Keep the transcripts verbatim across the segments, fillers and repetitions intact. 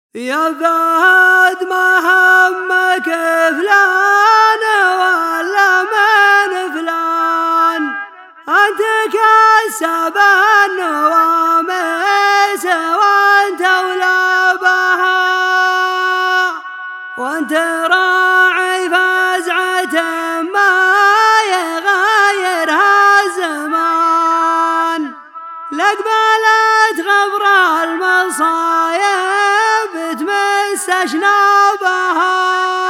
يا فهد ما همك فلان ولا من فلان، أنت كسب النواميس وأنت ولابها، وأنت راعي فزعة ما يغيرها الزمان، لقبلت غبر المصايب تمس أشنابها.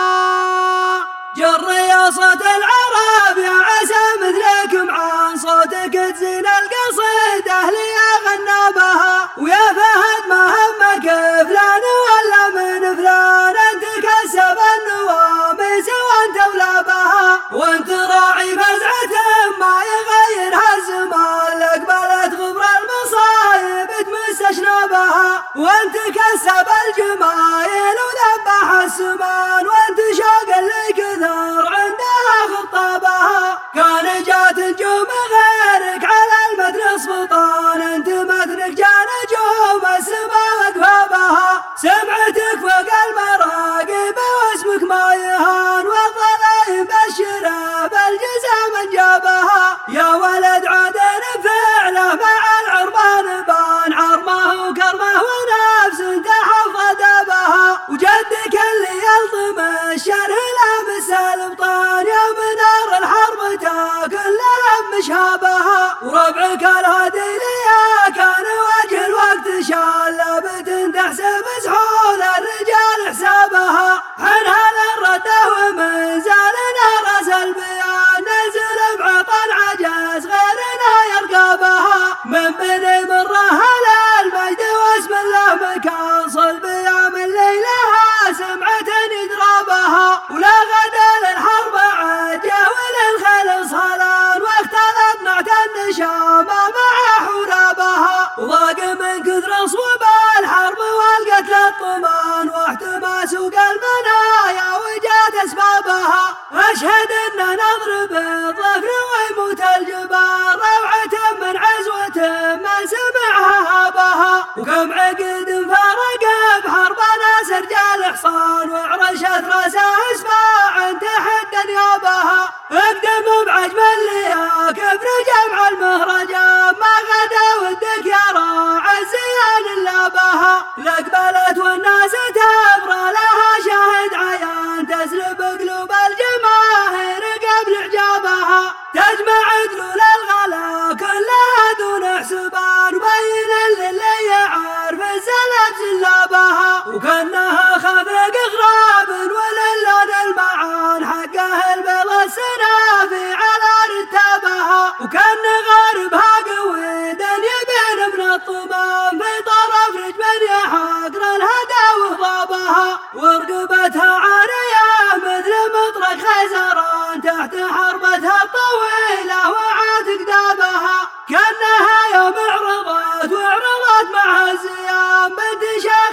جر يا صوت العرب يا عسى مثلكم عن صوتك تزين القصيدة لي غنى بها، ويا فهد ما همك فلان ولا من فلان، أنت كسب النواميس وأنت ولابها، وأنت راعي فزعة ما يغيرها الزمان، لقبلت غبر المصايب تمس أشنابها، وأنت كسب الجمايل وذبح السمان، وأنت شوق اللي كثر عندها خطابها، كان جات نجوم غيرك على المدن سلطان، أنت مثلك جا نجوم السما وقفابها، سمعتك فوق المراقب واسمك ما يهان، والظلايم بشره بالجزا من جابها، يا ولد عدن فعله مع العربان بان، عرمه وكرمه ونفس تحفظ دابها، وجدك اللي يلطم الشره لامس الابطان، يا منار الحرب تاكل لهم مشابها، وربعك الهادي ليا كان وجه الوقت شال، لابد تحسب سحول الرجال حسابها، حنها للردة ومن زالنا راس البيان، ننزل بعطا العجز غيرنا يرقابها، من بني مره للمجد واسم الله مكان، صلب يا من ليلها سمعة يدرابها، ولا غدا للحرب عجه وللخيل صلان، واختلط نعت النشامة مع حرابها، وضاق من كثر صوب الحرب والقتل الطمان، واحتمى سوق المنايا وجات اسبابها، اشهد ان نضرب الظفر ويموت الجبار، روعة من عزوة من سمعها هابها، وكم عقد فرق بحربنا سرجال حصان، وعرشت راسها اسباع تحت نيابها، اقدم بعجم اللي كبر جمع المهرجان، ما غدا ودك يا راعي الزيان الا بها، لقبلت والناس تبرى لها شاهد عيان، تسلب قلوب الجماهير قبل اعجابها، تجمع دلول الغلا كلها دون حسبان، وبين للي يعرف الزلب زلابها، وكانها خافق غراب وللون المعان، حقه البيض السنافي على رتابها، وكان غاربها قويدا يبين من الطمام، في طرف رجل يحقر الهدى وهضابها، ورقبتها عارية مثل مطرق خيزران، تحت حربتها الطويلة وعاتق دابها، كانها يوم عرضت وعرضت مع الزيام، بنت شيخ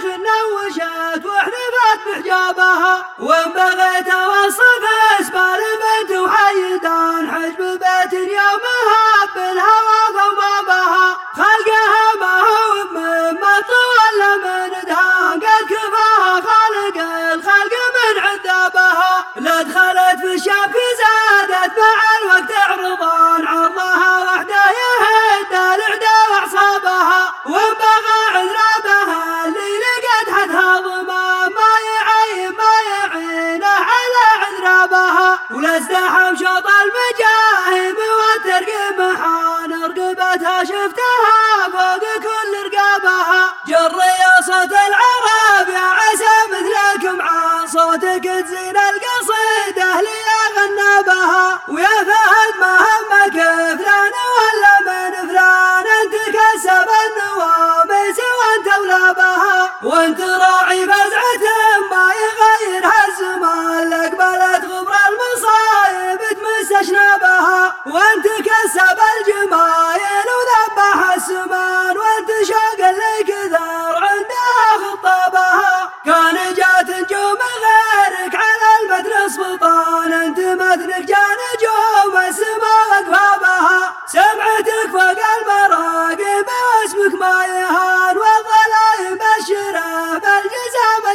نوشت واحلفت بحجابها، وان بغيت اوصف اسبال بنت وحيدان، حجب بيت يومها بالهوى فوابها، خلقها ما هو مما طول من دهان، قد كفاها خالق الخلق من عذابها، لا دخلت في الشبك زادت مع الوقت عرضان، عرضها وحده يهد العدا واعصابها، وان بغى عذابها اللي لقت حدها ضمان، ما يعين ما يعينه على عذرابها، ولا ازدحم شوط المجاهب والترقيب محان، رقبتها شفتها فوق كل رقابها، جر يا صوت العرب يا عسى مثلكم عن صوتك تزين القصيدة لي غنى بها، ويا فهد ما همك فلان ولا من فلان، أنت كسب النواميس وأنت ولابها، وأنت راعي فزعة ما يغيرها الزمان، لقبلت غبر المصايب تمس أشنابها، وأنت كسب الجمايل وذبح السمان، وأنت شوق اللي كثر عندها خطابها، كان جات نجوم غيرك على المدن سلطان، أنت مثلك جا نجوم السما وقفابها، سمعتك فوق المراقب واسمك ما يهان، والظلايم بشره بالجزا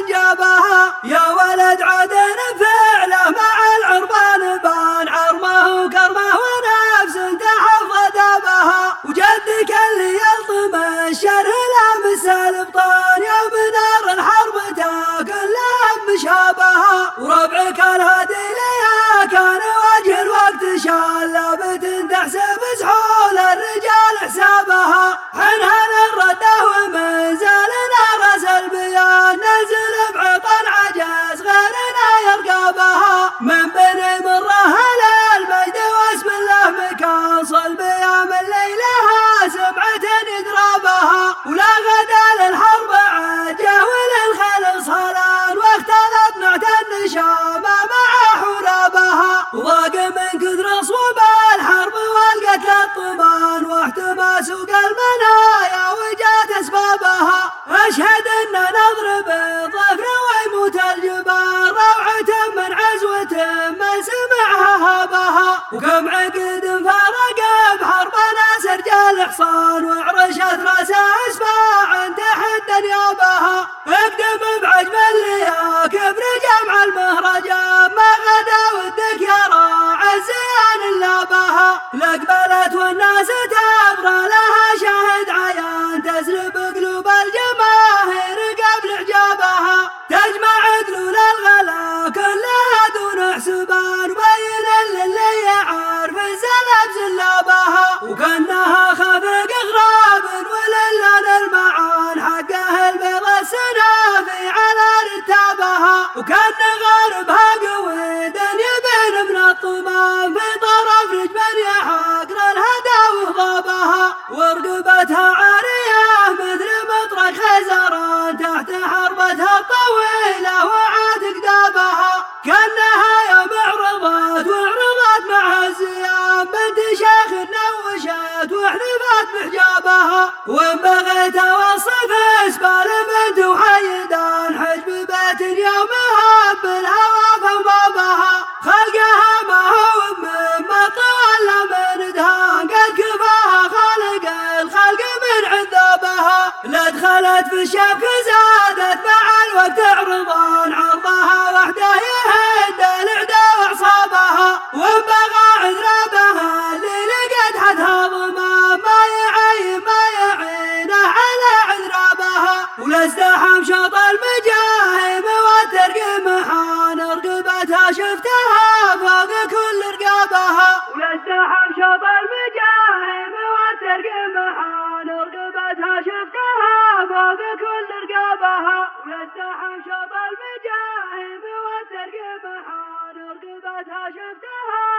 وضاق من كثر صوب الحرب والقتل الطمان واحتمى سوق المنايا وجات اسبابها. اشهد ان نضرب الظفر ويموت الجبال روعة من عزوة من سمعها هابها. وكم عقد فرق بحربنا سرج الحصان وعرشت راسه اسباع تحت نيابها. اقدم بعجم الليا كبر جمع المهرجان ما غدا ودك يا راعي الزيان الا بها. لقبلت والناس تبغى لها شاهد عيان تسلب قلوب الجماهير قبل اعجابها. تجمع دلول الغلا كلها دون حسبان وبين للي يعرف الزلب زلابها. وكانها خفق غراب وللان المعان حقه البيض السنافي على رتابها. وكان غاربها قويد يبين من الطمان في طرف رجبن يحقر الهدى وغابها. ورقبتها عارية مثل مطرق خزران تحت حربتها الطويلة وعاد قدابها. كانها يوم عرضت وعرضت مع الزيام بنت شيخ نوشت وحلفت بحجابها. وان بغيت اوصف اسبال بنت وحيدان حجب بيت يومها بالهوى فوضابها. خلقها ما هو مما طول من دهان قد كفاها خالق الخلق من عذابها. لا دخلت في الشبك زادت مع الوقت عرضان عرضها وحده يهد العدا واعصابها. وان بغى عذرابها اللي لقد حدها ضمان ما يعين ما يعينه على عذرابها. ولازدحم شوط المجاهب والترق محان رقبتها شفتها فوق كل رقابها. ولازدحم شوط المجاهب والترق محان رقبتها شفتها فوق كل رقابها. ولازدحم شوط المجاهب والترق محان رقبتها شفتها